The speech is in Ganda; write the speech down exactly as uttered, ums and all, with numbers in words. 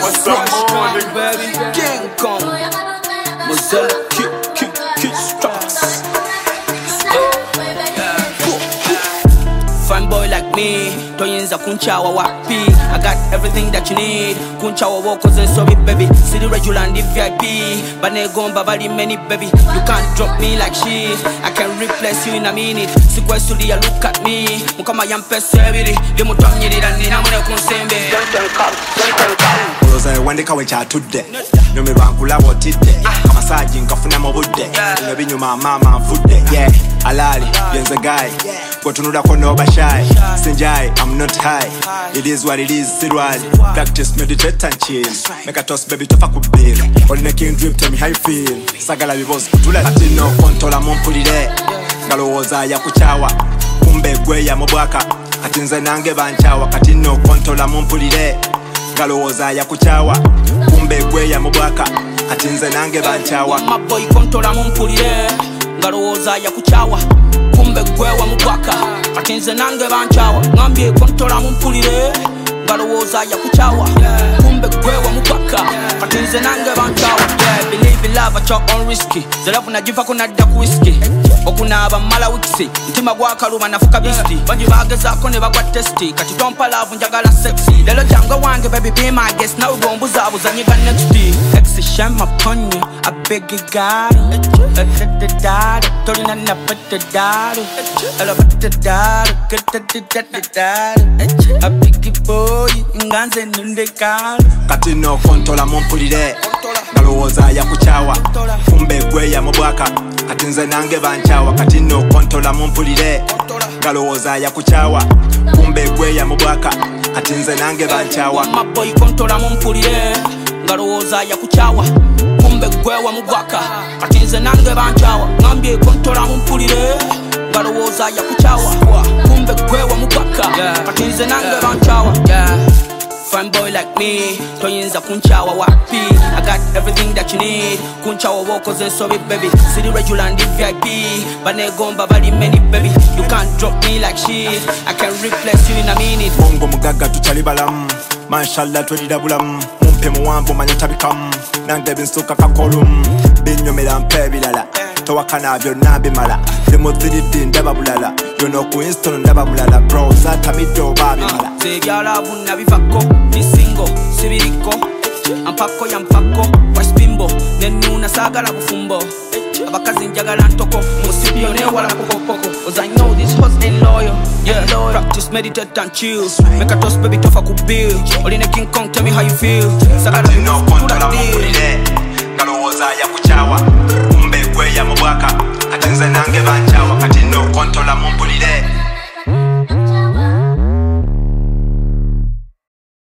Come on, baby. King Kong. Mozilla, kick, kick, kick, strikes. Fine boy like me, toyinza kunchawa wapi. I got everything that you need. Kunchawa walkers and sorry baby. City regular and the V I P. Bane gomba bali many baby. You can't drop me like shit. I can replace you in a minute. Sequestly look at me. Mukama yampe sebiri. Demo tomnyiri dani na mune kunsembe. Don't tell cop, don't tell cop. Uroza wandika wecha tudde. Nyome bankula wotide. Kamasaji nkafuna mobudde. Nyobi nyuma mama mfudde. Yeah, alali, yenze guy. Kotunuda kono bashai. Sinjai, I'm not high. It is what it is, sirwali. Practice, meditate and chill. Make a toss baby tofa kubiri. Only making dream, tell me how you feel. Sagala vivos kutula. Atino kontola mumpulire. Ngalowoza ya kuchawa. Kumbe gwe ya mobwaka. Atinze nange banchawa. Katino kontola mumpulire. Ngalowoza ya kuchawa. Kumbe gwe ya mobwaka. Atinze nange banchawa. My boy kontola mumpulire. Ngalowoza ya kuchawa. Kumbe gwe wa mubwaka. Atinze nange banchawa. Ngambye kontola mumpulire. Ngalowoza ya kuchawa. Kumbe gwe wa mubwaka. Atinze nange banchawa. Yeah, believe in love at your own risky. Zelafu na jifa kuna daku whiskey. Okuna aba mala wiksi. Ntima gwa kaluma nafuka bisti. Banji bageza kone bagwa testi. Kati tompa love njagala sexy. Lelo jango wange baby be my guest. Now gombuza abuza nyiga next day. Exi shame upon you. I beg you God. Get the dad. Tori na na put the dad. I love the dad. Get the dad. I beg you boy. Nganze nunde kal. Kati no kontola mumpulire. Ngalowoza ya kuchawa. Kumbe gwe ya mubwaka. Atinze nange banchawa. Kati no kontola mumpulire. Ngalowoza ya kuchawa. Kumbe gwe ya mubwaka. Atinze nange banchawa. My boy kontola mumpulire. Ngalowoza ya kuchawa. Kumbe gwe wa mubwaka. Atinze nange banchawa. Ngambye kontola mumpulire. Ngalowoza ya kuchawa. Kumbe gwe wa mubwaka. Atinze nange banchawa. Fine boy like me, toyinza kunchawa wapi. I got everything that you need. Kunchawa walkers and sorry baby. City regular and the V I P. Bane gomba bali many baby. You can't drop me like shit. I can replace you in a minute. Bongo mugaga tuchali balam. Mashallah twelida bulam. Mumpe muwambo manyatabikam. Nange binsuka kakolum. Binyomela mpe bilala. Towakana byonna bimala. Demo three D ndaba bulala. Yono ku install ndaba bulala. Bro zata mido babimala. Zebyala vunna bivako. Ni single, sibiriko. Ampako ya mpako. Washpimbo, nenuna sagala bufumbo. Abakazi njagala ntoko. Musibio ne wala poko poko. Cause I know this hustle ain't loyal. Yeah, loyal. Practice, meditate and chill. Make a toast baby tough I could build. Oline King Kong tell me how you feel. Sagala no kontola mumpulire. Ngalowoza ya kuchawa. Kumbe gwe ya mubwaka. Atinze nange banchawa. Kati no kontola mumpulire.